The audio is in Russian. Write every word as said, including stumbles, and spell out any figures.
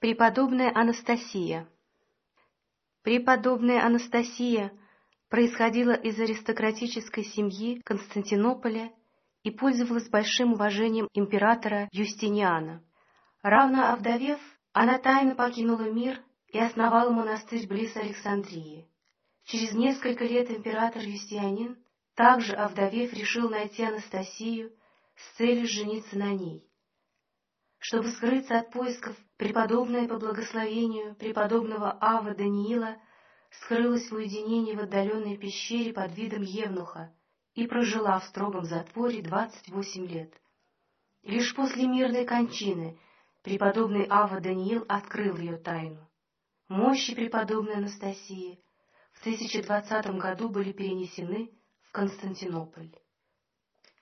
Преподобная Анастасия. Преподобная Анастасия происходила из аристократической семьи Константинополя и пользовалась большим уважением императора Юстиниана. Равно овдовев, она тайно покинула мир и основала монастырь близ Александрии. Через несколько лет император Юстиниан, также овдовев, решил найти Анастасию с целью жениться на ней. Чтобы скрыться от поисков, преподобная по благословению преподобного Авва Даниила скрылась в уединении в отдаленной пещере под видом евнуха и прожила в строгом затворе двадцать восемь лет. Лишь после мирной кончины преподобный Авва Даниил открыл ее тайну. Мощи преподобной Анастасии в тысяча двадцатом году были перенесены в Константинополь.